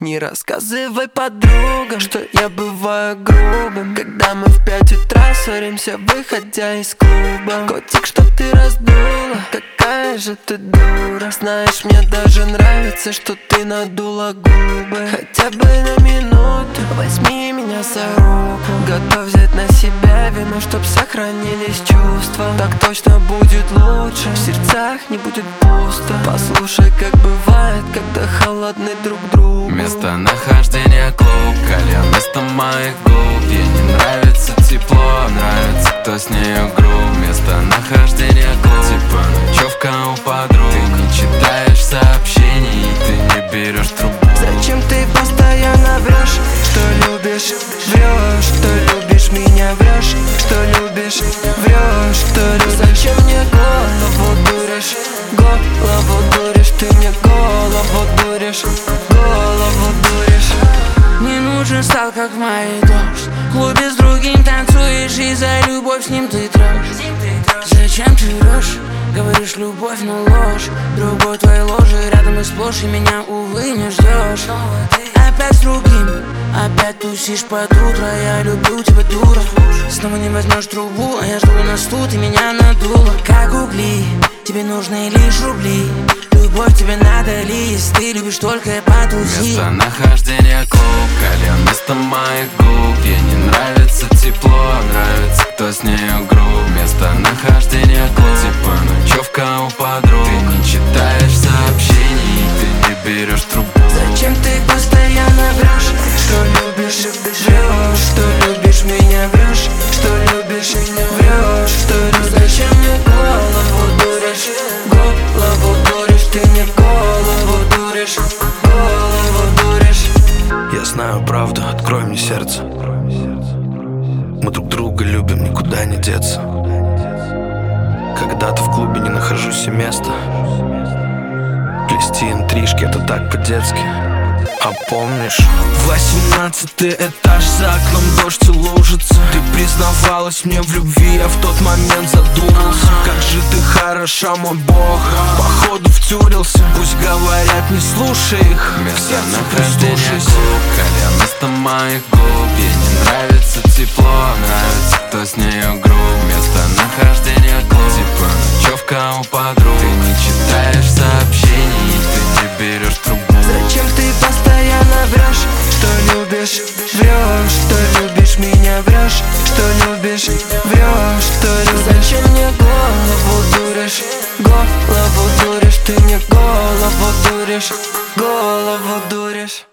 Не рассказывай подругам, что я бываю грубым, когда мы в 5 утра ссоримся, выходя из клуба. Котик, что ты раздула, какая же ты дура. Знаешь, мне даже нравится, что ты надула губы. Хотя бы на минуту возьми меня за руку. Готов взять на себя вину, чтоб сохранились чувства. Так точно будет лучше, в сердцах не будет пусто. Послушай, как бывает, когда холодный друг другу. Местонахождение клуб, кальян вместо моих губ. Ей не нравится тепло, нравится, кто с нею груб. Местонахождение клуб, типа ночевка у подруг. Ты не читаешь сообщений, ты не берешь трубку. Зачем ты постоянно врешь, что любишь? Врешь, что любишь меня, врешь, что любишь? Врешь, что любишь? Зачем мне голову дуришь? Голову дуришь, ты мне голову дуришь. Голову дуришь. Не нужен стал, как в мае дождь. В клубе с другим танцуешь, и за любовь с ним ты трешь. Зачем ты врешь? Говоришь любовь, но ложь. Другой твоей ложи рядом и сплошь, и меня, увы, не ждешь. Опять с другим, опять тусишь под утро. Я люблю тебя, дура. Снова не возьмешь трубу, а я жду нас тут, и меня надуло. Как угли, тебе нужны лишь рубли. Любовь тебе надо ли, если ты любишь только потусить. Местонахождение клуб, кальян вместо моих губ. Ей не нравится тепло, нравится, кто с нею груб. Местонахождение клуб, типа ночевка у подруг. Ты не читаешь сообщений, ты не берешь трубку. Зачем ты постоянно врешь, что любишь? Врешь, что любишь меня, врешь, что любишь? Врешь, что любишь? Зачем мне голову дуришь? Голову дуришь, ты мне голову дуришь. Голову дуришь. Я знаю правду, открой мне сердце. Мы друг друга любим, никуда не деться. Когда-то в клубе не нахожу себе места. Плести интрижки, это так по-детски. А помнишь? 18-й этаж, за окном дождь и лужица. Ты признавалась мне в любви, я в тот момент задумался. Как же ты хороша, мой бог. Походу втюрился. Пусть говорят, не слушай их. Местонахождение клуб, кальян вместо моих губ. Ей не нравится тепло, нравится, кто с нею груб. Местонахождение клуб, типа ночевка у подруг. Ты не читаешь сообщений, ты не берешь трубку. Зачем ты постоянно врешь, что любишь? Врешь, что любишь меня, врешь, что любишь? Врешь, что любишь? Зачем мне голову дуришь? Голову дуришь, ты мне голову дуришь. Голову дуришь.